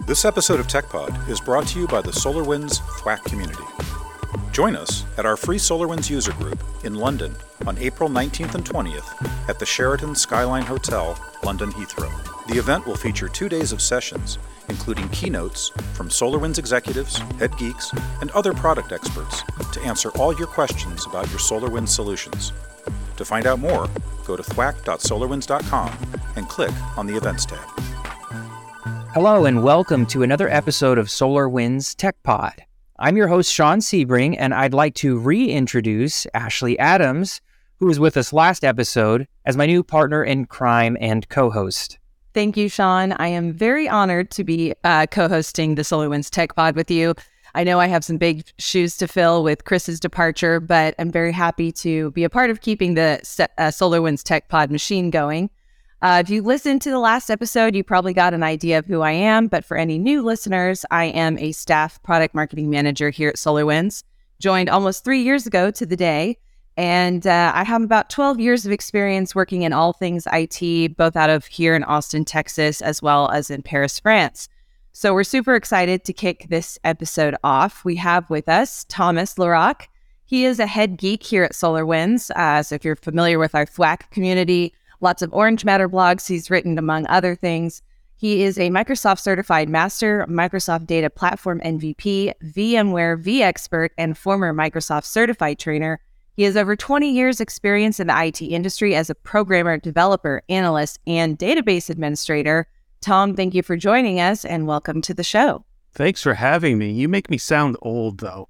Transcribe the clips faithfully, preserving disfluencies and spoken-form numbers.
This episode of TechPod is brought to you by the SolarWinds Thwack community. Join us at our free SolarWinds user group in London on April nineteenth and twentieth at the Sheraton Skyline Hotel, London Heathrow. The event will feature two days of sessions, including keynotes from SolarWinds executives, head geeks, and other product experts to answer all your questions about your SolarWinds solutions. To find out more, go to thwack dot solarwinds dot com and click on the Events tab. Hello and welcome to another episode of SolarWinds TechPod. I'm your host, Sean Sebring, and I'd like to reintroduce Ashley Adams, who was with us last episode, as my new partner in crime and co-host. Thank you, Sean. I am very honored to be uh, co-hosting the SolarWinds TechPod with you. I know I have some big shoes to fill with Chris's departure, but I'm very happy to be a part of keeping the uh, SolarWinds TechPod machine going. Uh, if you listened to the last episode, you probably got an idea of who I am, but for any new listeners, I am a staff product marketing manager here at SolarWinds, joined almost three years ago to the day, and uh, I have about twelve years of experience working in all things I T, both out of here in Austin, Texas, as well as in Paris, France. So we're super excited to kick this episode off. We have with us Thomas Laroque. He is a head geek here at SolarWinds, uh, so if you're familiar with our Thwack community, lots of Orange Matter blogs he's written, among other things. He is a Microsoft Certified Master, Microsoft Data Platform M V P, VMware vExpert, and former Microsoft Certified Trainer. He has over twenty years experience in the I T industry as a programmer, developer, analyst, and database administrator. Tom, thank you for joining us and welcome to the show. Thanks for having me. You make me sound old, though.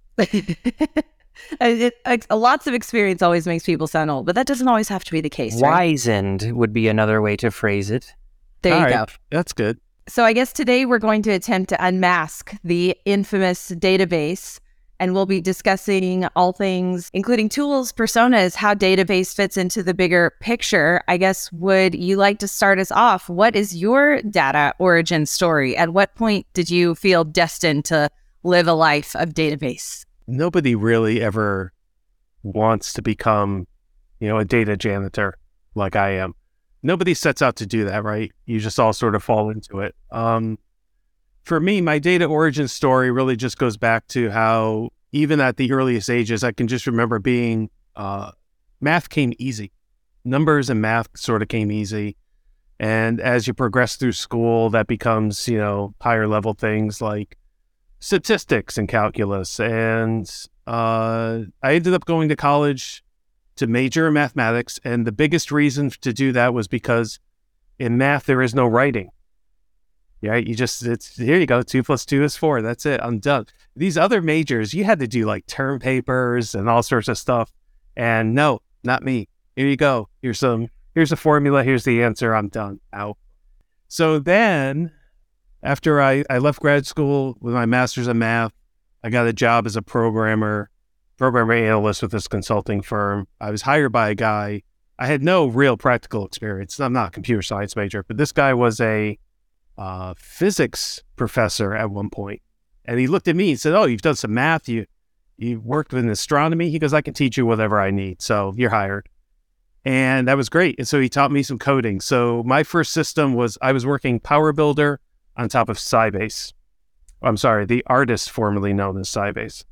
It, it, lots of experience always makes people sound old, but that doesn't always have to be the case, right? Wizened would be another way to phrase it. There All you right. go. That's good. So I guess today we're going to attempt to unmask the infamous database, and we'll be discussing all things, including tools, personas, how database fits into the bigger picture. I guess, would you like to start us off? What is your data origin story? At what point did you feel destined to live a life of database? Nobody really ever wants to become, you know, a data janitor like I am. Nobody sets out to do that, right? You just all sort of fall into it. Um, for me, my data origin story really just goes back to how, even at the earliest ages, I can just remember being, uh, math came easy. Numbers and math sort of came easy. And as you progress through school, that becomes, you know, higher level things like statistics and calculus. And uh, I ended up going to college to major in mathematics. And the biggest reason to do that was because in math, there is no writing. Yeah, you just, it's, here you go, two plus two is four. That's it, I'm done. These other majors, you had to do like term papers and all sorts of stuff. And no, not me. Here you go. Here's some, here's a formula. Here's the answer. I'm done. Out. So then, after I, I left grad school with my master's in math, I got a job as a programmer, programmer analyst with this consulting firm. I was hired by a guy. I had no real practical experience. I'm not a computer science major, but this guy was a uh, physics professor at one point. And he looked at me and said, "Oh, you've done some math. You, you worked in astronomy." He goes, "I can teach you whatever I need. So you're hired." And that was great. And so he taught me some coding. So my first system was, I was working PowerBuilder on top of Sybase. I'm sorry, the artist formerly known as Sybase.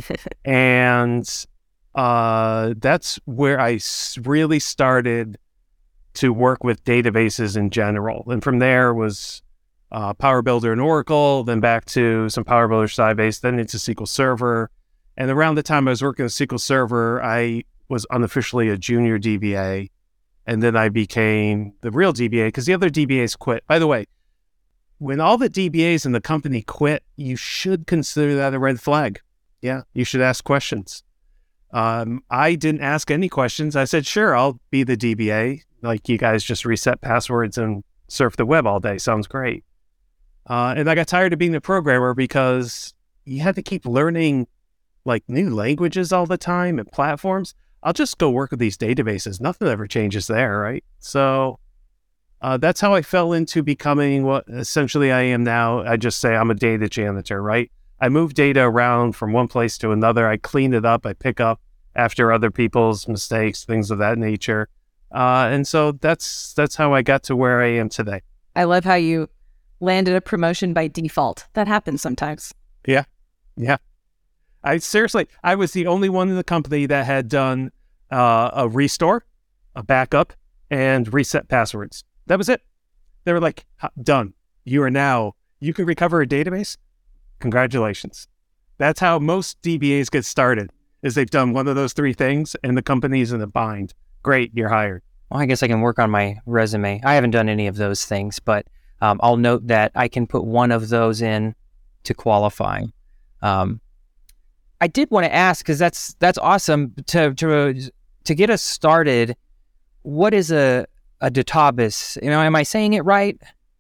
And uh, that's where I really started to work with databases in general. And from there was uh, PowerBuilder and Oracle, then back to some PowerBuilder Sybase, then into S Q L Server. And around the time I was working with S Q L Server, I was unofficially a junior D B A. And then I became the real D B A because the other D B As quit. By the way, when all the D B As in the company quit, you should consider that a red flag. Yeah, you should ask questions. Um, I didn't ask any questions. I said, sure, I'll be the D B A. Like, you guys just reset passwords and surf the web all day. Sounds great. Uh, and I got tired of being a programmer because you had to keep learning like new languages all the time and platforms. I'll just go work with these databases. Nothing ever changes there, right? So Uh, that's how I fell into becoming what essentially I am now. I just say I'm a data janitor, right? I move data around from one place to another. I clean it up. I pick up after other people's mistakes, things of that nature. Uh, and so that's that's how I got to where I am today. I love how you landed a promotion by default. That happens sometimes. Yeah. Yeah. I seriously, I was the only one in the company that had done uh, a restore, a backup, and reset passwords. That was it. They were like, done. You are now, you can recover a database. Congratulations. That's how most D B As get started, is they've done one of those three things and the company's in a bind. Great, you're hired. Well, I guess I can work on my resume. I haven't done any of those things, but um, I'll note that I can put one of those in to qualify. Um, I did want to ask, because that's that's awesome to to to get us started. What is a a database? You know, am I saying it right?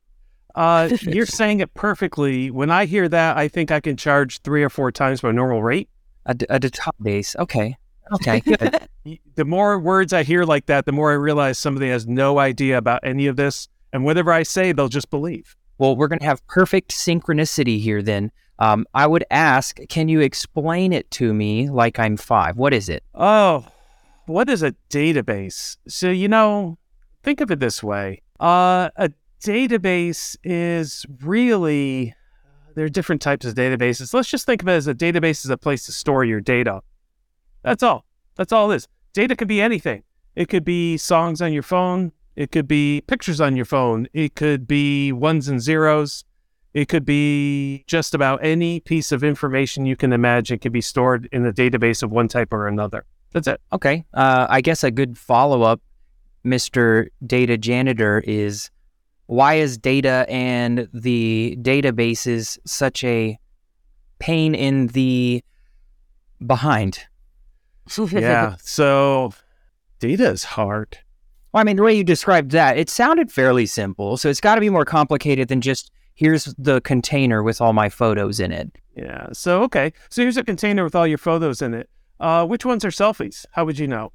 Uh, you're saying it perfectly. When I hear that, I think I can charge three or four times my normal rate. A, a database. Okay. Okay. Good. The more words I hear like that, the more I realize somebody has no idea about any of this, and whatever I say, they'll just believe. Well, we're going to have perfect synchronicity here then. Um, I would ask, can you explain it to me like I'm five? What is it? Oh, what is a database? So, you know, think of it this way. Uh, a database is really, there are different types of databases. Let's just think of it as a database is a place to store your data. That's all. That's all it is. Data could be anything. It could be songs on your phone. It could be pictures on your phone. It could be ones and zeros. It could be just about any piece of information you can imagine can be stored in a database of one type or another. That's it. Okay. Uh, I guess a good follow-up, Mister Data Janitor, is why is data and the databases such a pain in the behind? Yeah. So data is hard. Well, I mean, the way you described that, it sounded fairly simple. So it's got to be more complicated than just, here's the container with all my photos in it. Yeah. So, okay. So here's a container with all your photos in it. Uh, which ones are selfies? How would you know?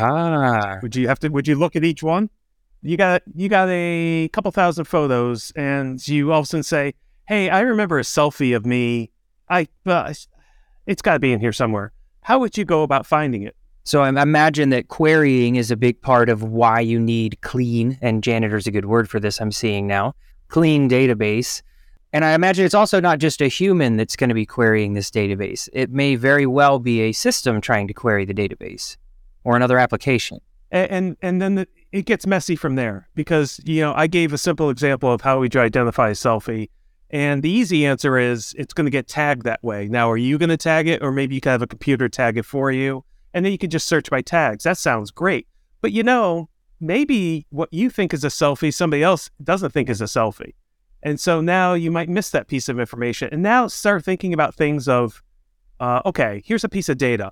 Aha. Would you have to, would you look at each one? You got, you got a couple thousand photos and you all of a sudden say, hey, I remember a selfie of me. I, uh, it's got to be in here somewhere. How would you go about finding it? So I imagine that querying is a big part of why you need clean, and janitor's a good word for this I'm seeing now, clean database. And I imagine it's also not just a human that's going to be querying this database. It may very well be a system trying to query the database or another application. And and, and then the, it gets messy from there because, you know, I gave a simple example of how we identify a selfie. And the easy answer is it's going to get tagged that way. Now, are you going to tag it, or maybe you can have a computer tag it for you? And then you can just search by tags. That sounds great. But you know, maybe what you think is a selfie, somebody else doesn't think is a selfie. And so now you might miss that piece of information. And now start thinking about things of, uh, okay, here's a piece of data.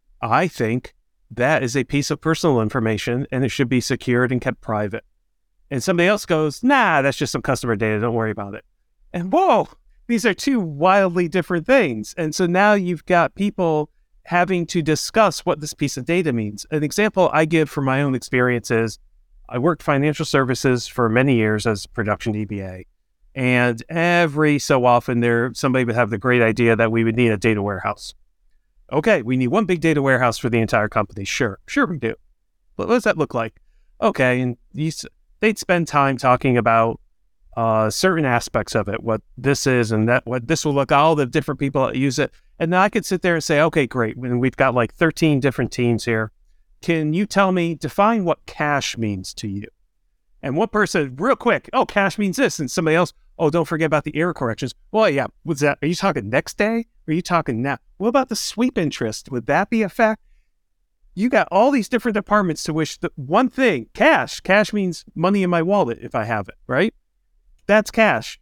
I think that is a piece of personal information and it should be secured and kept private. And somebody else goes, nah, that's just some customer data. Don't worry about it. And whoa, these are two wildly different things. And so now you've got people having to discuss what this piece of data means. An example I give from my own experience is I worked financial services for many years as production D B A. And every so often there, somebody would have the great idea that we would need a data warehouse. Okay, we need one big data warehouse for the entire company. Sure, sure we do. But what does that look like? Okay, and these, they'd spend time talking about uh, certain aspects of it, what this is and that, what this will look, all the different people that use it. And then I could sit there and say, okay, great. When we've got like thirteen different teams here, can you tell me, define what cash means to you? And one person, real quick, oh, cash means this. And somebody else, oh, don't forget about the error corrections. Well, yeah, what's that? Are you talking next day? Or are you talking now? What about the sweep interest? Would that be a fact? You got all these different departments to which the one thing, cash. Cash means money in my wallet if I have it, right? That's cash.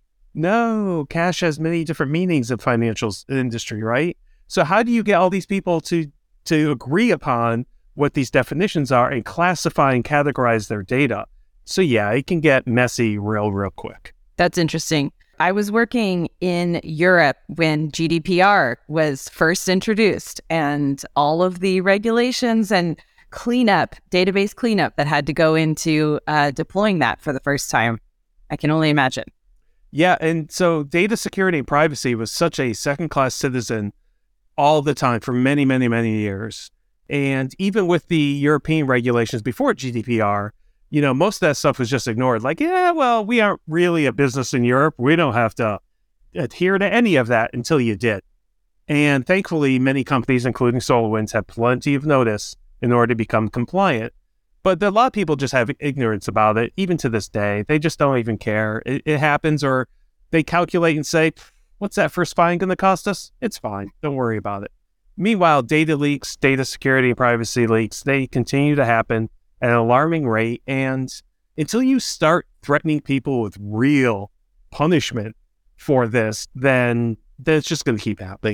No, cash has many different meanings in financial industry, right? So how do you get all these people to to agree upon what these definitions are and classify and categorize their data? So yeah, it can get messy real, real quick. That's interesting. I was working in Europe when G D P R was first introduced and all of the regulations and cleanup, database cleanup that had to go into uh, deploying that for the first time. I can only imagine. Yeah, and so data security and privacy was such a second-class citizen all the time for many, many, many years. And even with the European regulations before G D P R, you know, most of that stuff was just ignored. Like, yeah, well, we aren't really a business in Europe. We don't have to adhere to any of that until you did. And thankfully, many companies, including SolarWinds, have plenty of notice in order to become compliant. But a lot of people just have ignorance about it, even to this day. They just don't even care. It, it happens, or they calculate and say, what's that first fine going to cost us? It's fine. Don't worry about it. Meanwhile, data leaks, data security and privacy leaks, they continue to happen at an alarming rate. And until you start threatening people with real punishment for this, then, then it's just going to keep happening.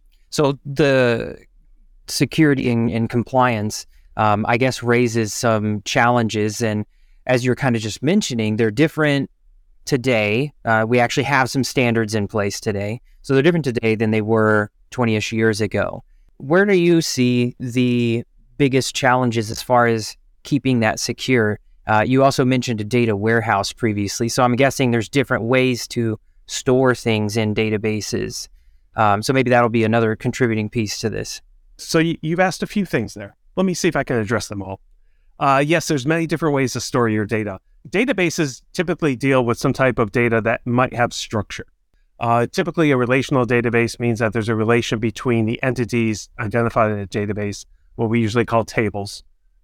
So the security and, and compliance, um, I guess, raises some challenges. And as you're kind of just mentioning, they're different today. Uh, we actually have some standards in place today. So they're different today than they were twenty-ish years ago. Where do you see the biggest challenges as far as keeping that secure? Uh, you also mentioned a data warehouse previously. So I'm guessing there's different ways to store things in databases. Um, so maybe that'll be another contributing piece to this. So you, you've asked a few things there. Let me see if I can address them all. Uh, yes, there's many different ways to store your data. Databases typically deal with some type of data that might have structure. Uh, typically, a relational database means that there's a relation between the entities identified in a database, what we usually call tables.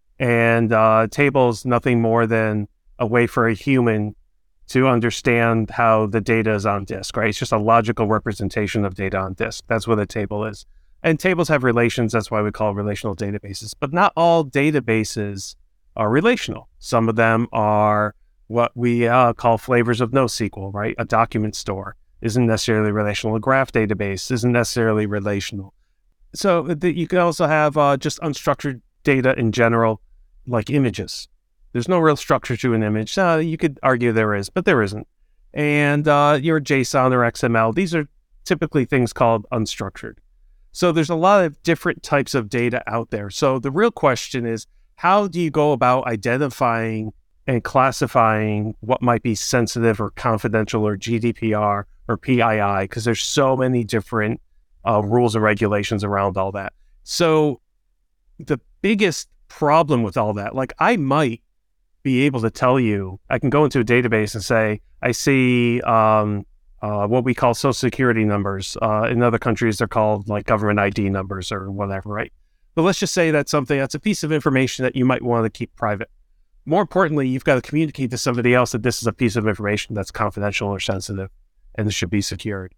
And uh, tables, nothing more than a way for a human to understand how the data is on disk, right? It's just a logical representation of data on disk. That's what a table is. And tables have relations. That's why we call relational databases. But not all databases are relational. Some of them are what we uh, call flavors of NoSQL, right? A document store isn't necessarily relational. A graph database isn't necessarily relational. So the, you can also have uh, just unstructured data in general, like images. There's no real structure to an image. Uh, you could argue there is, but there isn't. And uh, your JSON or X M L, these are typically things called unstructured. So there's a lot of different types of data out there. So the real question is, how do you go about identifying and classifying what might be sensitive or confidential or G D P R or P I I? Because there's so many different uh, rules and regulations around all that. So the biggest problem with all that, like I might be able to tell you, I can go into a database and say, I see um, uh, what we call social security numbers. Uh, in other countries, they're called like government I D numbers or whatever, right? But let's just say that's something, that's a piece of information that you might want to keep private. More importantly, you've got to communicate to somebody else that this is a piece of information that's confidential or sensitive and it should be secured.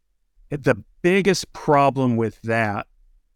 The biggest problem with that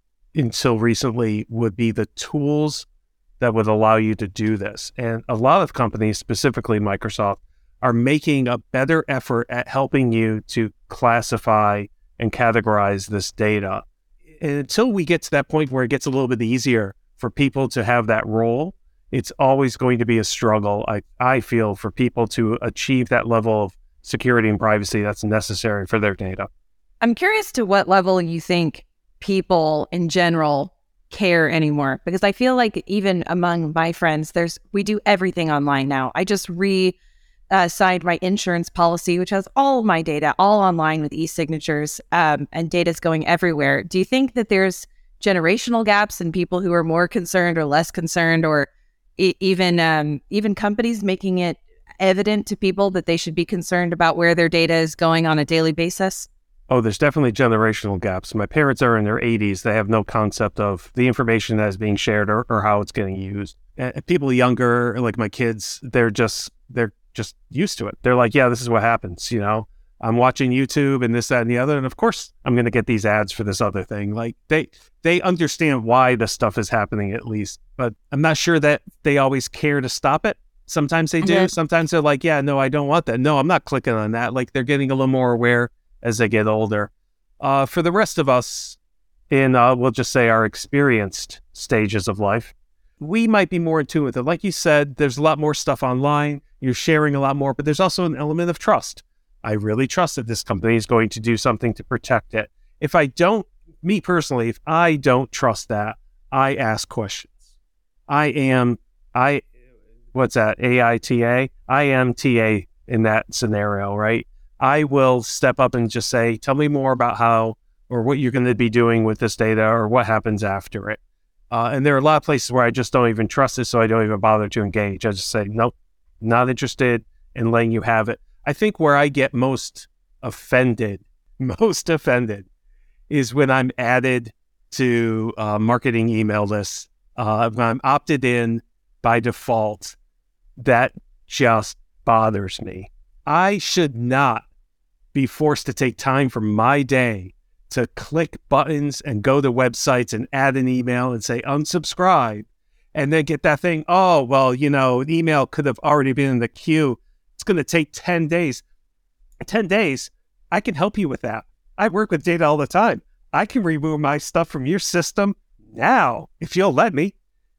until recently would be the tools that would allow you to do this. And a lot of companies, specifically Microsoft, are making a better effort at helping you to classify and categorize this data. And until we get to that point where it gets a little bit easier for people to have that role, it's always going to be a struggle, I, I feel, for people to achieve that level of security and privacy that's necessary for their data. I'm curious to what level you think people in general care anymore, because I feel like even among my friends, there's we do everything online now. I just re uh, signed my insurance policy, which has all of my data all online with e-signatures, um, and data's going everywhere. Do you think that there's generational gaps in people who are more concerned or less concerned, or e- even um, even companies making it evident to people that they should be concerned about where their data is going on a daily basis? Oh, there's definitely generational gaps. My parents are in their eighties. They have no concept of the information that is being shared or, or how it's getting used. And people younger, like my kids, they're just they're just used to it. They're like, yeah, this is what happens. You know, I'm watching YouTube and this, that, and the other. And of course, I'm going to get these ads for this other thing. Like they they understand why this stuff is happening at least. But I'm not sure that they always care to stop it. Sometimes they do. Mm-hmm. Sometimes they're like, yeah, no, I don't want that. No, I'm not clicking on that. Like they're getting a little more aware as they get older. Uh, for the rest of us in, uh, we'll just say our experienced stages of life, we might be more in tune with it. Like you said, there's a lot more stuff online. You're sharing a lot more, but there's also an element of trust. I really trust that this company is going to do something to protect it. If I don't, me personally, if I don't trust that, I ask questions. I am, I, what's that, A I T A? I am T A in that scenario, right? I will step up and just say, tell me more about how or what you're going to be doing with this data or what happens after it. Uh, and there are a lot of places where I just don't even trust it, so I don't even bother to engage. I just say, nope, not interested in letting you have it. I think where I get most offended, most offended, is when I'm added to uh, marketing email lists, uh, when I'm opted in by default. That just bothers me. I should not be forced to take time from my day to click buttons and go to websites and add an email and say unsubscribe and then get that thing, oh, well, you know, an email could have already been in the queue. It's going to take ten days. ten days, I can help you with that. I work with data all the time. I can remove my stuff from your system now, if you'll let me.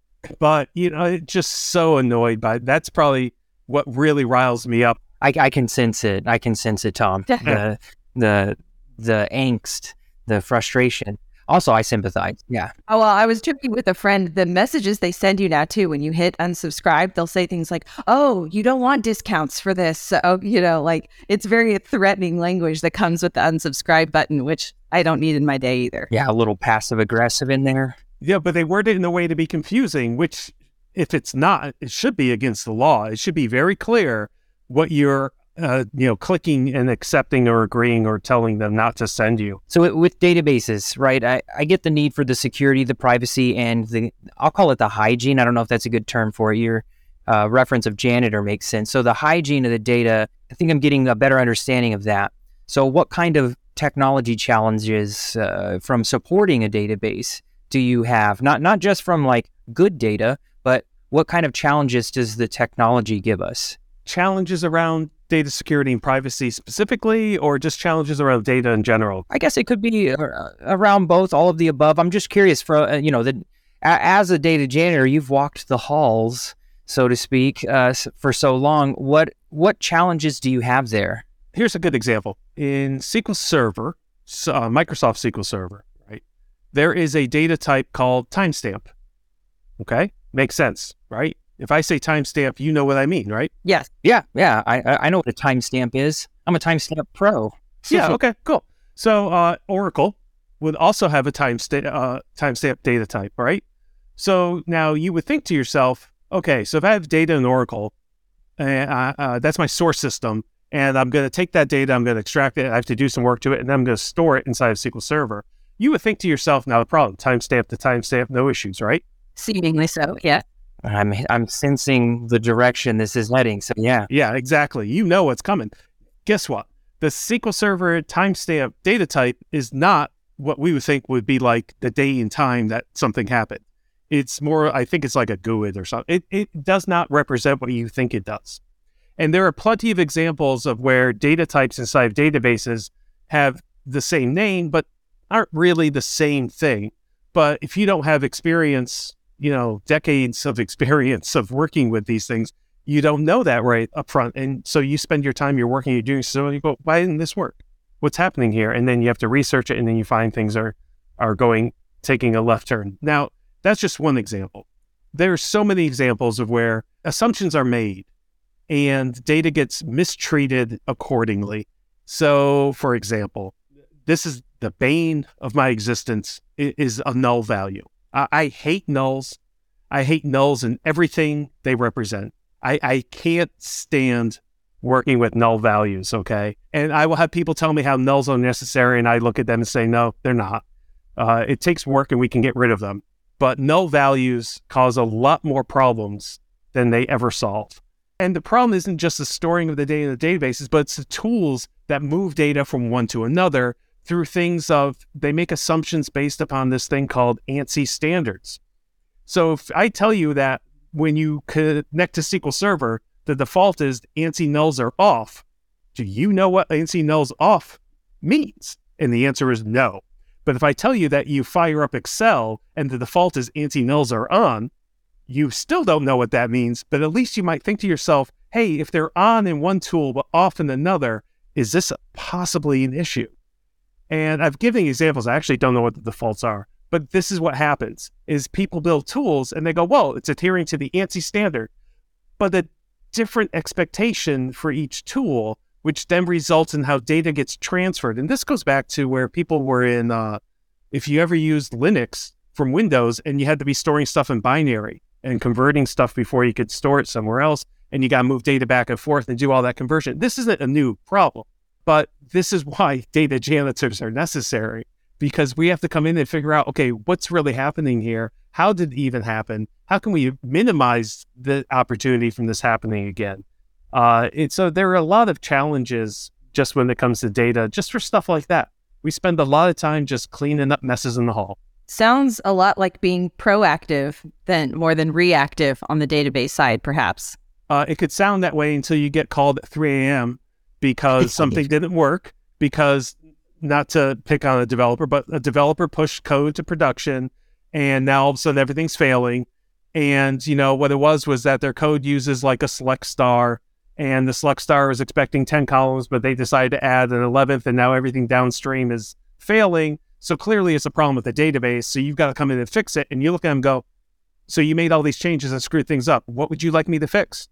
But, you know, it's just so annoyed by it. That's probably what really riles me up. I, I can sense it. I can sense it, Tom. the the the angst, the frustration. Also, I sympathize. Yeah. Oh, well, I was joking with a friend. The messages they send you now, too, when you hit unsubscribe, they'll say things like, oh, you don't want discounts for this. So, you know, like it's very threatening language that comes with the unsubscribe button, which I don't need in my day either. Yeah, a little passive aggressive in there. Yeah, but they word it in a way to be confusing, which if it's not, it should be against the law. It should be very clear what you're, uh, you know, clicking and accepting or agreeing or telling them not to send you. So it, with databases, right, I, I get the need for the security, the privacy, and the, I'll call it the hygiene. I don't know if that's a good term for it. Your uh, reference of janitor makes sense. So the hygiene of the data, I think I'm getting a better understanding of that. So what kind of technology challenges uh, from supporting a database do you have? Not not just from like good data, but what kind of challenges does the technology give us? Challenges around data security and privacy specifically, or just challenges around data in general? I guess it could be uh, around both, all of the above. I'm just curious, for uh, you know, the, a, as a data janitor, you've walked the halls, so to speak, uh, for so long. What what challenges do you have there? Here's a good example. In S Q L Server, uh, Microsoft S Q L Server, right? There is a data type called timestamp. Okay? Makes sense, right? If I say timestamp, you know what I mean, right? Yes. Yeah, yeah. I I know what a timestamp is. I'm a timestamp pro. Yeah, okay, cool. So uh, Oracle would also have a timestamp uh, timestamp data type, right? So now you would think to yourself, okay, so if I have data in Oracle, and uh, uh, that's my source system, and I'm going to take that data, I'm going to extract it, I have to do some work to it, and then I'm going to store it inside of S Q L Server. You would think to yourself, now the problem, timestamp to timestamp, no issues, right? Seemingly so, yeah. I'm I'm sensing the direction this is heading. So yeah. Yeah, exactly. You know what's coming. Guess what? The S Q L Server timestamp data type is not what we would think would be like the day and time that something happened. It's more, I think it's like a G U I D or something. It, it does not represent what you think it does. And there are plenty of examples of where data types inside of databases have the same name, but aren't really the same thing. But if you don't have experience, you know, decades of experience of working with these things, you don't know that right up front. And so you spend your time, you're working, you're doing so, and you go, why didn't this work? What's happening here? And then you have to research it, and then you find things are, are going, taking a left turn. Now, that's just one example. There are so many examples of where assumptions are made and data gets mistreated accordingly. So, for example, this is the bane of my existence, is a null value. I, I hate nulls. I hate nulls and everything they represent. I, I can't stand working with null values, okay? And I will have people tell me how nulls are necessary, and I look at them and say, no, they're not. Uh, it takes work and we can get rid of them. But null values cause a lot more problems than they ever solve. And the problem isn't just the storing of the data in the databases, but it's the tools that move data from one to another through things of, they make assumptions based upon this thing called ANSI standards. So if I tell you that when you connect to S Q L Server, the default is ANSI nulls are off, do you know what ANSI nulls off means? And the answer is no. But if I tell you that you fire up Excel and the default is ANSI nulls are on, you still don't know what that means, but at least you might think to yourself, hey, if they're on in one tool but off in another, is this possibly an issue? And I've given examples. I actually don't know what the defaults are, but this is what happens, is people build tools and they go, well, it's adhering to the ANSI standard, but a different expectation for each tool, which then results in how data gets transferred. And this goes back to where people were in, uh, if you ever used Linux from Windows, and you had to be storing stuff in binary and converting stuff before you could store it somewhere else. And you got to move data back and forth and do all that conversion. This isn't a new problem, but this is why data janitors are necessary, because we have to come in and figure out, okay, what's really happening here? How did it even happen? How can we minimize the opportunity from this happening again? Uh, it, so there are a lot of challenges just when it comes to data, just for stuff like that. We spend a lot of time just cleaning up messes in the hall. Sounds a lot like being proactive than more than reactive on the database side, perhaps. Uh, it could sound that way until you get called at three a.m. because something didn't work, because, not to pick on a developer, but a developer pushed code to production, and now all of a sudden everything's failing. And, you know, what it was was that their code uses like a select star, and the select star is expecting ten columns, but they decided to add an eleventh, and now everything downstream is failing. So clearly it's a problem with the database. So you've got to come in and fix it. And you look at them and go, so you made all these changes and screwed things up. What would you like me to fix?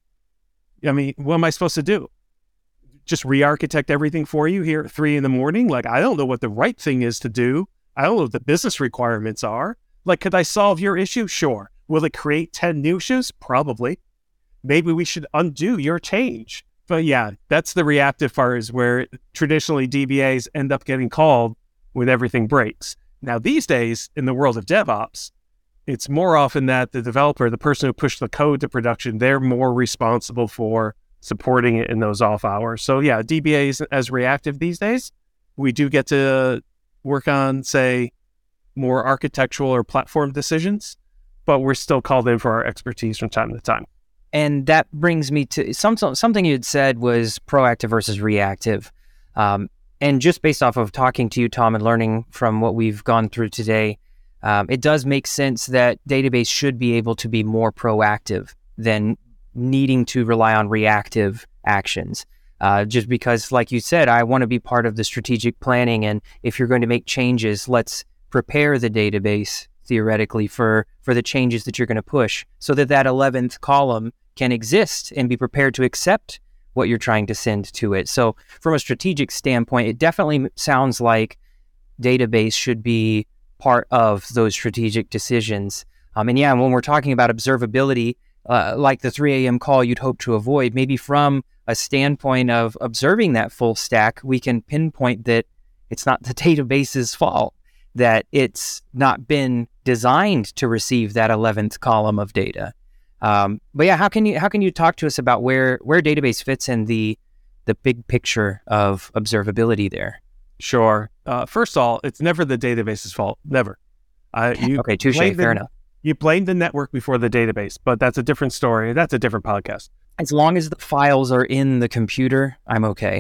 I mean, what am I supposed to do? Just re-architect everything for you here at three in the morning? Like, I don't know what the right thing is to do. I don't know what the business requirements are. Like, could I solve your issue? Sure. Will it create ten new issues? Probably. Maybe we should undo your change. But yeah, that's the reactive part, is where traditionally D B As end up getting called when everything breaks. Now, these days, in the world of DevOps, it's more often that the developer, the person who pushed the code to production, they're more responsible for supporting it in those off hours. So yeah, D B A isn't as reactive these days. We do get to work on, say, more architectural or platform decisions, but we're still called in for our expertise from time to time. And that brings me to some, something you had said was proactive versus reactive. Um, and just based off of talking to you, Tom, and learning from what we've gone through today, um, it does make sense that database should be able to be more proactive than needing to rely on reactive actions. Uh, just because, like you said, I want to be part of the strategic planning. And if you're going to make changes, let's prepare the database theoretically for, for the changes that you're going to push, so that that eleventh column can exist and be prepared to accept what you're trying to send to it. So from a strategic standpoint, it definitely sounds like database should be part of those strategic decisions. Um, and yeah, when we're talking about observability, uh, like the three a.m. call you'd hope to avoid, maybe from a standpoint of observing that full stack, we can pinpoint that it's not the database's fault, that it's not been designed to receive that eleventh column of data. Um, but yeah, how can you how can you talk to us about where where database fits in the the big picture of observability there? Sure. Uh, first of all, it's never the database's fault. Never. Uh, you okay, touche. Fair the, enough. You blame the network before the database, but that's a different story. That's a different podcast. As long as the files are in the computer, I'm okay.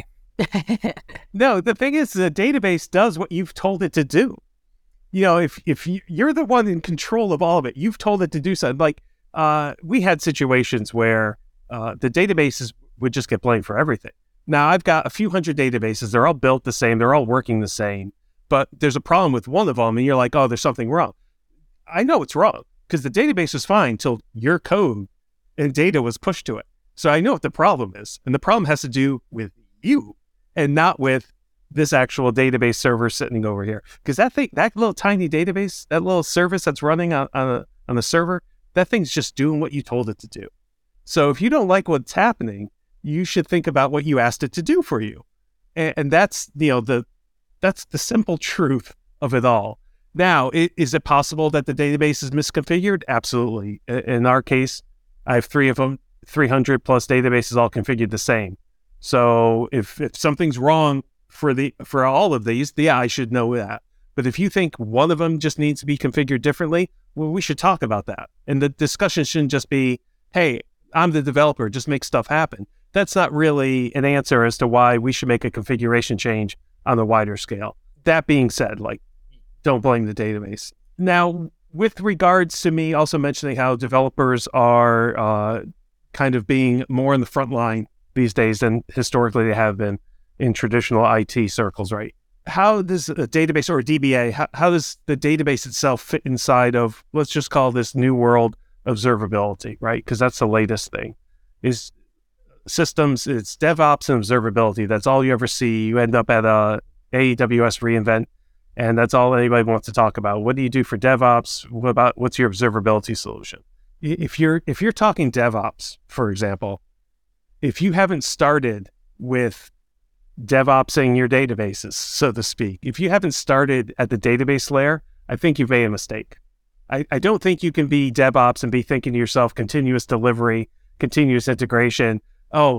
No, the thing is, the database does what you've told it to do. You know, if if you, you're the one in control of all of it, you've told it to do something. Like, uh, we had situations where uh, the databases would just get blamed for everything. Now, I've got a few hundred databases. They're all built the same. They're all working the same. But there's a problem with one of them, and you're like, oh, there's something wrong. I know it's wrong, because the database was fine until your code and data was pushed to it. So I know what the problem is. And the problem has to do with you and not with this actual database server sitting over here. Because that thing, that little tiny database, that little service that's running on, on, a, on the server, that thing's just doing what you told it to do. So if you don't like what's happening, you should think about what you asked it to do for you. And, and that's, you know, the that's the simple truth of it all. Now, it, is it possible that the database is misconfigured? Absolutely. In our case, I have three of them, three hundred plus databases all configured the same. So if, if something's wrong for the for all of these, yeah, I should know that. But if you think one of them just needs to be configured differently, well, we should talk about that. And the discussion shouldn't just be, hey, I'm the developer, just make stuff happen. That's not really an answer as to why we should make a configuration change on a wider scale. That being said, like, don't blame the database. Now, with regards to me also mentioning how developers are uh, kind of being more in the front line these days than historically they have been in traditional I T circles, right? How does a database or a D B A, how, how does the database itself fit inside of, let's just call this new world observability, right? Because that's the latest thing. Is systems, it's DevOps and observability. That's all you ever see. You end up at a A W S reInvent And that's all anybody wants to talk about. What do you do for DevOps? What about, what's your observability solution? If you're, if you're talking DevOps, for example, if you haven't started with DevOpsing your databases, so to speak, if you haven't started at the database layer, I think you've made a mistake. I, I don't think you can be DevOps and be thinking to yourself, continuous delivery, continuous integration. Oh,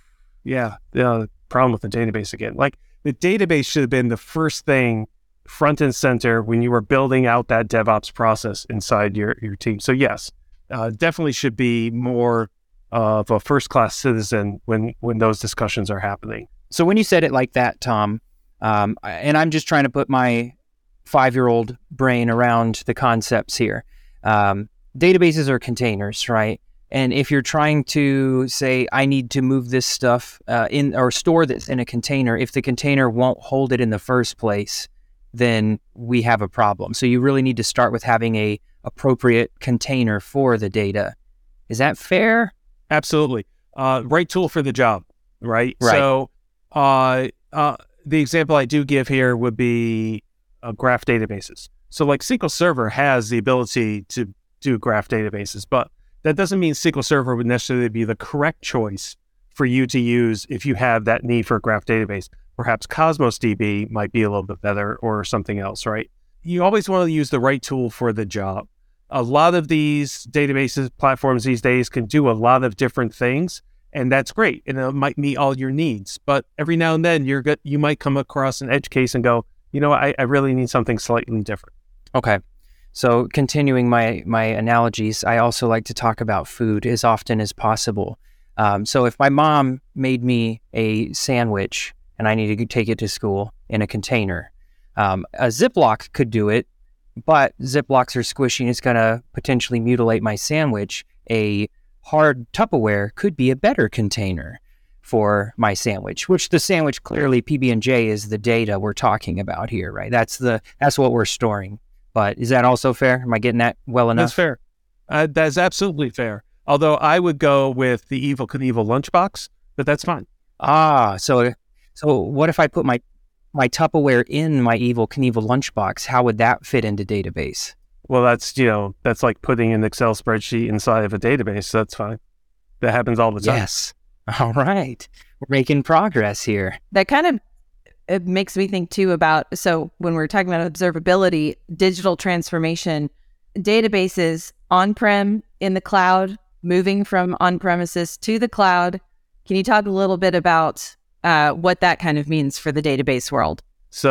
yeah, the problem with the database again. Like, the database should have been the first thing front and center when you were building out that DevOps process inside your, your team. So yes, uh, definitely should be more of a first-class citizen when, when those discussions are happening. So when you said it like that, Tom, um, and I'm just trying to put my five-year-old brain around the concepts here. Um, databases are containers, right? And if you're trying to say, I need to move this stuff uh, in or store this in a container, if the container won't hold it in the first place, then we have a problem. So you really need to start with having a appropriate container for the data. Is that fair? Absolutely. Uh, right tool for the job, right? Right. So uh, uh, the example I do give here would be uh, graph databases. So like S Q L Server has the ability to do graph databases, but that doesn't mean S Q L Server would necessarily be the correct choice for you to use if you have that need for a graph database. Perhaps Cosmos D B might be a little bit better or something else, right? You always want to use the right tool for the job. A lot of these databases, platforms these days can do a lot of different things, and that's great. And it might meet all your needs. But every now and then you're good, you might come across an edge case and go, you know, I, I really need something slightly different. Okay. So continuing my, my analogies, I also like to talk about food as often as possible. Um, so if my mom made me a sandwich and I need to take it to school in a container, um, a Ziploc could do it, but Ziplocs are squishy and it's going to potentially mutilate my sandwich. A hard Tupperware could be a better container for my sandwich, which the sandwich, clearly P B and J is the data we're talking about here, right? That's the that's what we're storing. But is that also fair? Am I getting that well enough? That's fair. Uh, that's absolutely fair. Although I would go with the Evel Knievel lunchbox, but that's fine. Ah, so so what if I put my my Tupperware in my Evel Knievel lunchbox? How would that fit into database? Well, that's, you know, that's like putting an Excel spreadsheet inside of a database. So that's fine. That happens all the time. Yes. All right. We're making progress here. That kind of it makes me think too about, so when we're talking about observability, digital transformation, databases on-prem, in the cloud, moving from on-premises to the cloud. Can you talk a little bit about uh, what that kind of means for the database world?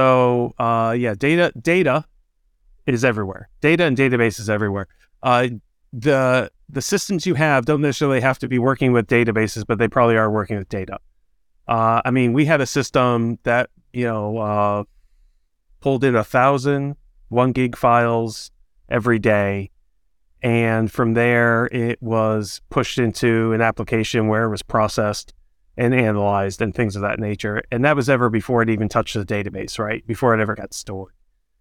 So uh, yeah, data data is everywhere. Data and databases everywhere. Uh, the the systems you have don't necessarily have to be working with databases, but they probably are working with data. Uh, I mean, we had a system that, you know, uh, pulled in a thousand one gig files every day. And from there, it was pushed into an application where it was processed and analyzed and things of that nature. And that was ever before it even touched the database, right? Before it ever got stored.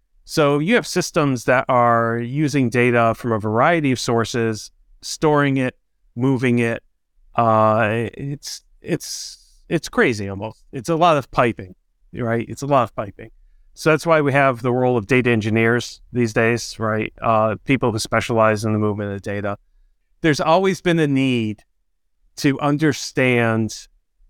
So you have systems that are using data from a variety of sources, storing it, moving it. Uh, it's, it's, it's crazy almost. It's a lot of piping, right? It's a lot of piping. So that's why we have the role of data engineers these days, right? Uh, people who specialize in the movement of data. There's always been a need to understand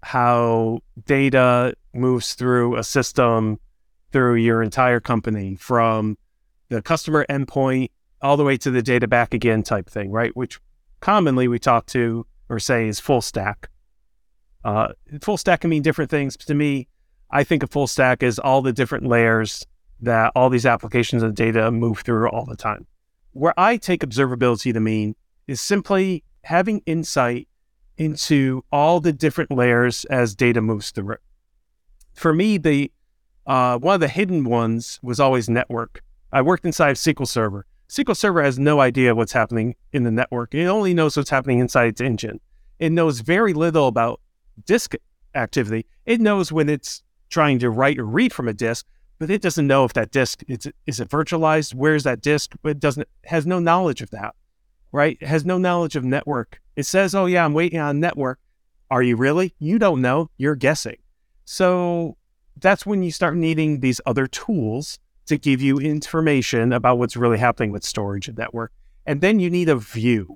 how data moves through a system, through your entire company, from the customer endpoint all the way to the data back again type thing, right? Which commonly we talk to or say is full stack. Uh, full stack can mean different things. To me, I think a full stack is all the different layers that all these applications of data move through all the time. Where I take observability to mean is simply having insight into all the different layers as data moves through it. For me, the uh, one of the hidden ones was always network. I worked inside S Q L Server. S Q L Server has no idea what's happening in the network. It only knows what's happening inside its engine. It knows very little about disk activity. It knows when it's trying to write or read from a disk, but it doesn't know if that disk is, is it virtualized? Where's that disk? But it doesn't has no knowledge of that, right? It has no knowledge of network. It says, "Oh yeah, I'm waiting on network." Are you really? You don't know. You're guessing. So that's when you start needing these other tools to give you information about what's really happening with storage and network. And then you need a view.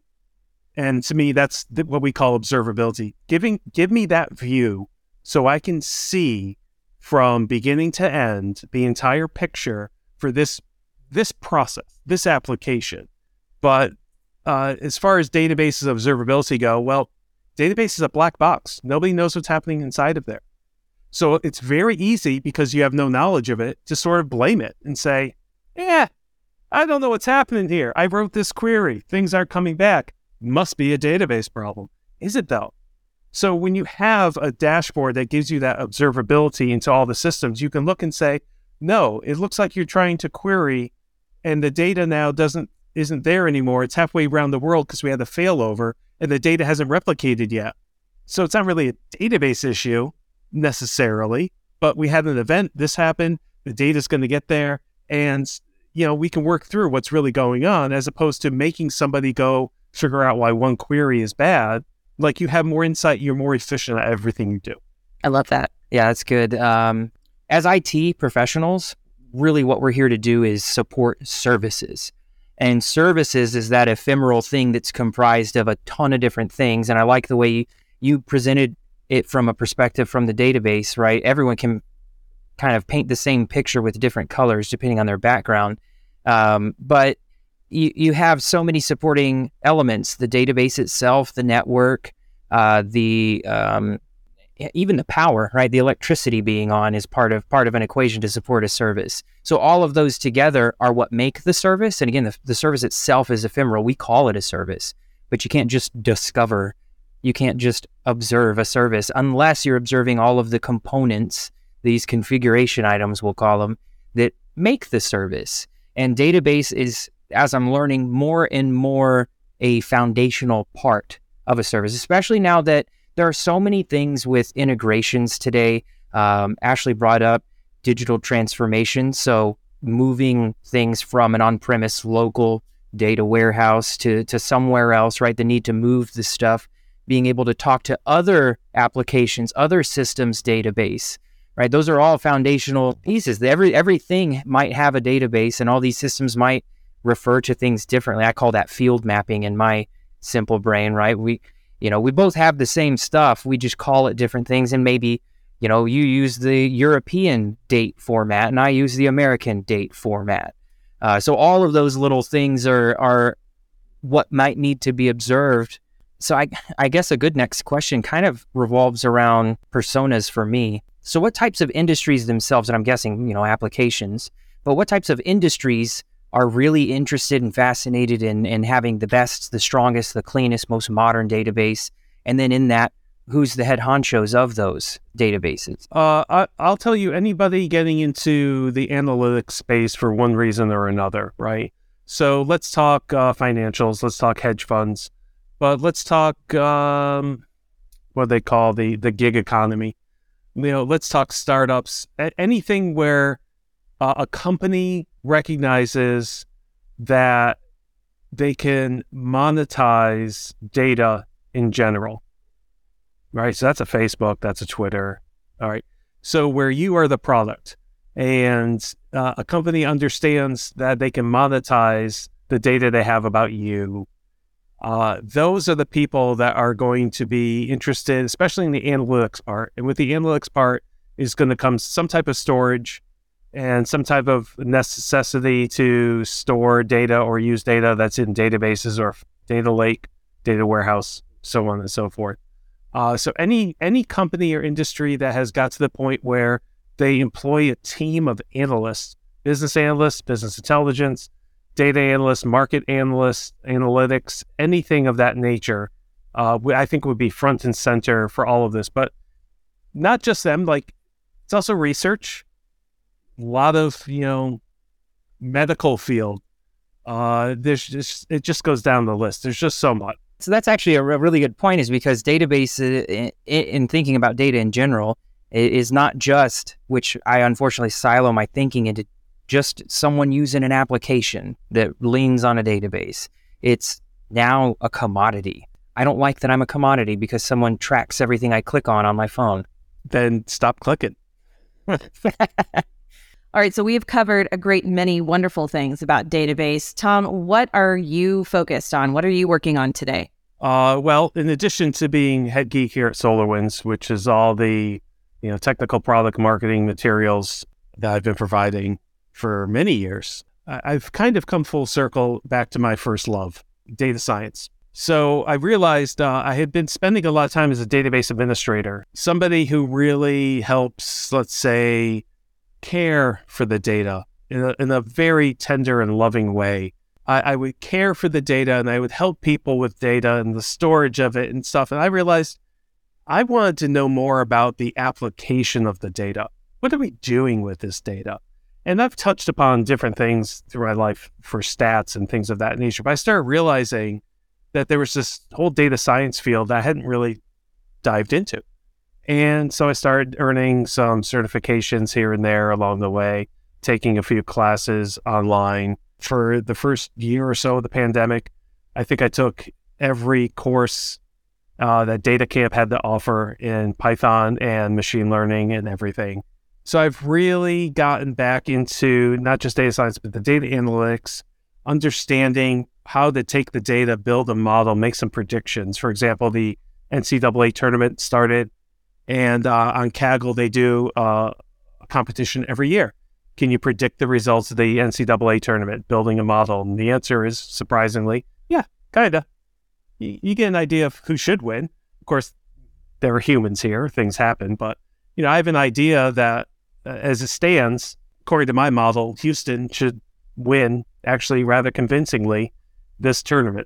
And to me, that's th- what we call observability. Giving, give me that view so I can see from beginning to end the entire picture for this this process, this application. But uh, as far as databases observability go, well, database is a black box. Nobody knows what's happening inside of there. So it's very easy, because you have no knowledge of it, to sort of blame it and say, yeah, I don't know what's happening here. I wrote this query. Things aren't coming back. Must be a database problem. Is it though? So when you have a dashboard that gives you that observability into all the systems, you can look and say, no, it looks like you're trying to query and the data now doesn't isn't there anymore. It's halfway around the world because we had a failover and the data hasn't replicated yet. So it's not really a database issue necessarily, but we had an event, this happened, the data's going to get there, and you know, we can work through what's really going on, as opposed to making somebody go figure out why one query is bad. Like, you have more insight, you're more efficient at everything you do. I love that. Yeah, that's good. Um, as I T professionals, really what we're here to do is support services. And services is that ephemeral thing that's comprised of a ton of different things. And I like the way you, you presented it from a perspective from the database, right? Everyone can kind of paint the same picture with different colors depending on their background. Um, but you, you have so many supporting elements, the database itself, the network, uh, the um, even the power, right? The electricity being on is part of part of an equation to support a service. So all of those together are what make the service. And again, the, the service itself is ephemeral. We call it a service, but you can't just discover, you can't just observe a service unless you're observing all of the components, these configuration items, we'll call them, that make the service. And database is, as I'm learning, more and more a foundational part of a service, especially now that there are so many things with integrations today. Um, Ashley brought up digital transformation. So moving things from an on-premise local data warehouse to, to somewhere else, right? The need to move the stuff, being able to talk to other applications, other systems database, right? Those are all foundational pieces. Every everything might have a database, and all these systems might refer to things differently. I call that field mapping in my simple brain, right? We, you know, we both have the same stuff. We just call it different things. And maybe, you know, you use the European date format and I use the American date format. Uh, so all of those little things are are what might need to be observed. So I, I guess a good next question kind of revolves around personas for me. So what types of industries themselves, and I'm guessing, you know, applications, but what types of industries are really interested and fascinated in, in having the best, the strongest, the cleanest, most modern database? And then in that, who's the head honchos of those databases? Uh, I, I'll tell you, anybody getting into the analytics space for one reason or another, right? So let's talk uh, financials, let's talk hedge funds, but let's talk um, what they call the, the gig economy. You know, let's talk startups, anything where uh, a company recognizes that they can monetize data in general, right? So that's a Facebook, that's a Twitter, all right? So where you are the product and uh, a company understands that they can monetize the data they have about you, uh, those are the people that are going to be interested, especially in the analytics part. And with the analytics part is going to come some type of storage and some type of necessity to store data or use data that's in databases or data lake, data warehouse, so on and so forth. Uh, so any any company or industry that has got to the point where they employ a team of analysts, business analysts, business intelligence, data analysts, market analysts, analytics, anything of that nature, uh, I think would be front and center for all of this. But not just them, like it's also research. A lot of, you know, medical field. Uh, there's just, it just goes down the list. There's just so much. So that's actually a really good point, is because database, in, in thinking about data in general, is not just, which I unfortunately silo my thinking into just someone using an application that leans on a database. It's now a commodity. I don't like that I'm a commodity because someone tracks everything I click on on my phone. Then stop clicking. All right, so we have covered a great many wonderful things about database. Tom, what are you focused on? What are you working on today? Uh, well, in addition to being head geek here at SolarWinds, which is all the you know technical product marketing materials that I've been providing for many years, I've kind of come full circle back to my first love, data science. So I realized uh, I had been spending a lot of time as a database administrator, somebody who really helps, let's say, care for the data in a, in a very tender and loving way. I, I would care for the data and I would help people with data and the storage of it and stuff. And I realized I wanted to know more about the application of the data. What are we doing with this data? And I've touched upon different things through my life for stats and things of that nature. But I started realizing that there was this whole data science field that I hadn't really dived into. And so I started earning some certifications here and there along the way, taking a few classes online. For the first year or so of the pandemic, I think I took every course uh, that DataCamp had to offer in Python and machine learning and everything. So I've really gotten back into not just data science, but the data analytics, understanding how to take the data, build a model, make some predictions. For example, the N C double A tournament started, and uh, on Kaggle, they do uh, a competition every year. Can you predict the results of the N C double A tournament, building a model? And the answer is, surprisingly, yeah, kind of. You, you get an idea of who should win. Of course, there are humans here, things happen, but you know, I have an idea that uh, as it stands, according to my model, Houston should win, actually rather convincingly, this tournament.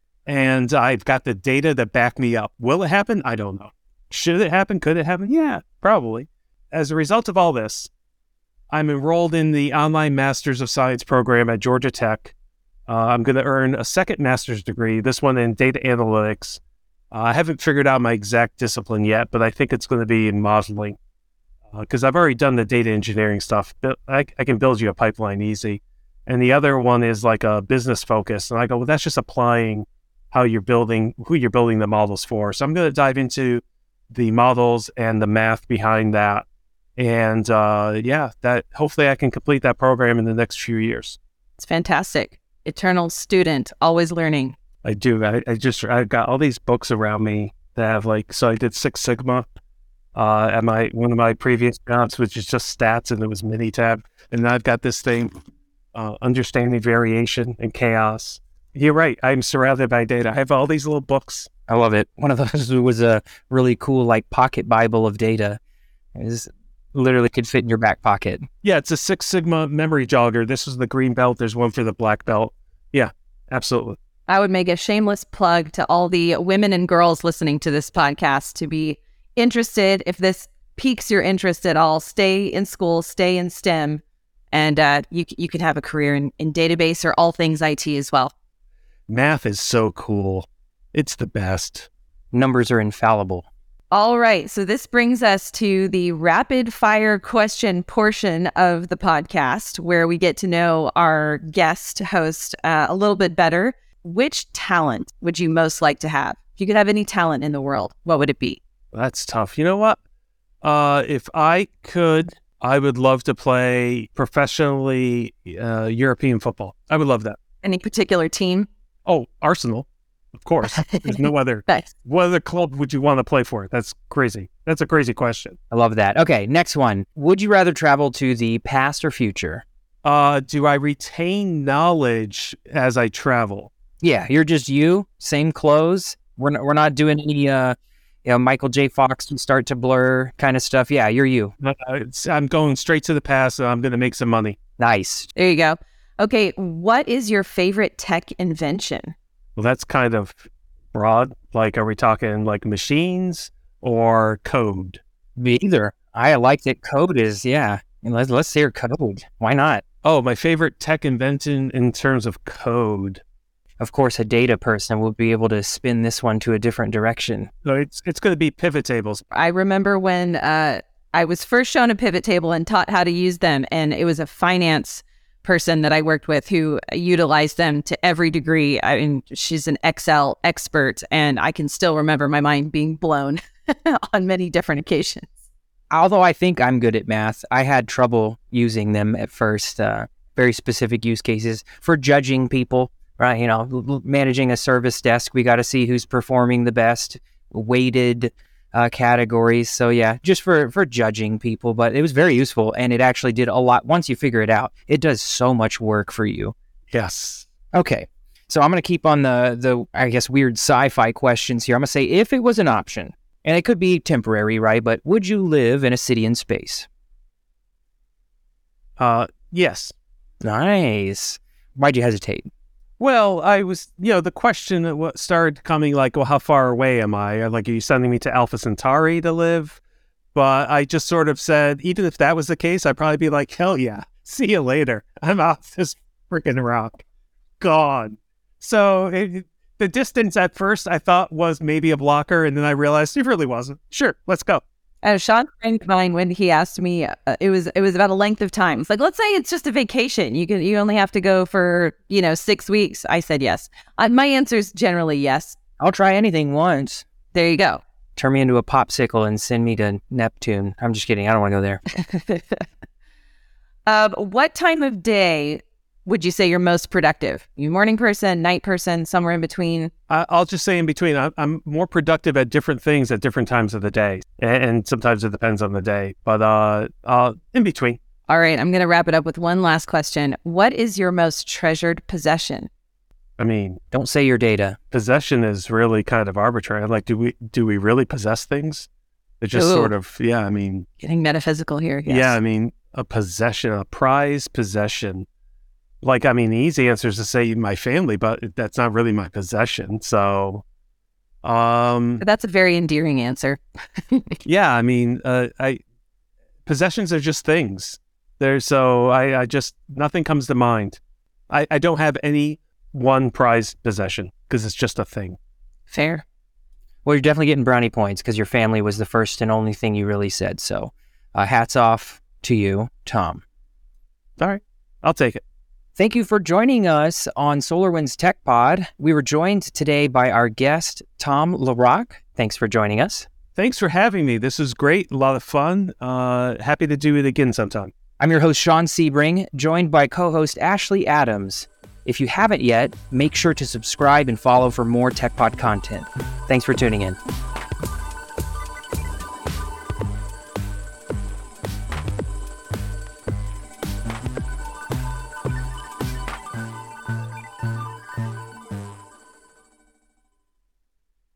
And I've got the data that back me up. Will it happen? I don't know. Should it happen? Could it happen? Yeah, probably. As a result of all this, I'm enrolled in the online Masters of Science program at Georgia Tech. Uh, I'm going to earn a second master's degree, this one in data analytics. Uh, I haven't figured out my exact discipline yet, but I think it's going to be in modeling because uh, I've already done the data engineering stuff. I, I can build you a pipeline easy. And the other one is like a business focus. And I go, well, that's just applying how you're building, who you're building the models for. So I'm going to dive into the models and the math behind that. And uh, yeah, that hopefully I can complete that program in the next few years. It's fantastic. Eternal student, always learning. I do. I, I just, I've got all these books around me that have like, so I did Six Sigma uh, at my, one of my previous jobs, which is just stats, and it was Minitab. And I've got this thing, uh, Understanding Variation and Chaos. You're right. I'm surrounded by data. I have all these little books. I love it. One of those was a really cool, like, pocket Bible of data. It was, literally could fit in your back pocket. Yeah, it's a Six Sigma memory jogger. This is the green belt. There's one for the black belt. Yeah, absolutely. I would make a shameless plug to all the women and girls listening to this podcast to be interested. If this piques your interest at all, stay in school, stay in STEM, and uh, you you can have a career in, in database or all things I T as well. Math is so cool. It's the best. Numbers are infallible. All right. So this brings us to the rapid fire question portion of the podcast, where we get to know our guest host uh, a little bit better. Which talent would you most like to have? If you could have any talent in the world, what would it be? That's tough. You know what? Uh, if I could, I would love to play professionally uh, European football. I would love that. Any particular team? Oh, Arsenal. Of course. There's no other. Nice. What other club would you want to play for? That's crazy. That's a crazy question. I love that. Okay, next one. Would you rather travel to the past or future? Uh, do I retain knowledge as I travel? Yeah, you're just you, same clothes. We're not, we're not doing any uh, you know, Michael J. Fox start to blur kind of stuff. Yeah, you're you. Uh, it's, I'm going straight to the past, and I'm going to make some money. Nice. There you go. Okay, what is your favorite tech invention? Well, that's kind of broad. Like, are we talking like machines or code? Me either. I liked it. Code is, yeah. Let's, let's hear code. Why not? Oh, my favorite tech invention in terms of code. Of course, a data person will be able to spin this one to a different direction. So it's it's going to be pivot tables. I remember when uh, I was first shown a pivot table and taught how to use them, and it was a finance person that I worked with who utilized them to every degree. I mean, she's an Excel expert, and I can still remember my mind being blown on many different occasions. although I think I'm good at math, I had trouble using them at first. Uh, very specific use cases for judging people, right? You know, l- managing a service desk, we got to see who's performing the best, weighted uh, categories. So yeah, just for, for judging people, but it was very useful, and it actually did a lot. Once you figure it out, it does so much work for you. Yes. Okay. So I'm going to keep on the, the, I guess, weird sci-fi questions here. I'm going to say, if it was an option, and it could be temporary, right? But would you live in a city in space? Uh, yes. Nice. Why'd you hesitate? Well, I was, you know, the question that wa- started coming like, well, how far away am I? Like, are you sending me to Alpha Centauri to live? But I just sort of said, even if that was the case, I'd probably be like, hell yeah, see you later. I'm off this freaking rock. Gone. So it, the distance at first I thought was maybe a blocker, and then I realized it really wasn't. Sure, let's go. Uh, Sean, friend of mine, when he asked me, uh, it was it was about a length of time. It's like, let's say it's just a vacation. You can you only have to go for you know six weeks. I said yes. Uh, my answer is generally yes. I'll try anything once. There you go. Turn me into a popsicle and send me to Neptune. I'm just kidding. I don't want to go there. um, what time of day would you say you're most productive? You morning person, night person, somewhere in between? I, I'll just say in between. I, I'm more productive at different things at different times of the day, and, and sometimes it depends on the day. But uh, uh, in between. All right, I'm going to wrap it up with one last question. What is your most treasured possession? I mean, Don't say your data. possession is really kind of arbitrary. Like, do we do we really possess things? It's just Ooh. sort of, yeah. I mean, Getting metaphysical here. Yes. yeah. I mean, a possession, a prized possession. Like, I mean, the easy answer is to say my family, but that's not really my possession. So, um, That's a very endearing answer. yeah. I mean, uh, I possessions are just things. They're so I, I just nothing comes to mind. I, I don't have any one prized possession because it's just a thing. Fair. Well, you're definitely getting brownie points because your family was the first and only thing you really said. So uh, hats off to you, Tom. All right, I'll take it. Thank you for joining us on SolarWinds Tech Pod. We were joined today by our guest, Tom LaRock. Thanks for joining us. Thanks for having me. This was great. A lot of fun. Uh, happy to do it again sometime. I'm your host, Sean Sebring, joined by co-host Ashley Adams. If you haven't yet, make sure to subscribe and follow for more TechPod content. Thanks for tuning in.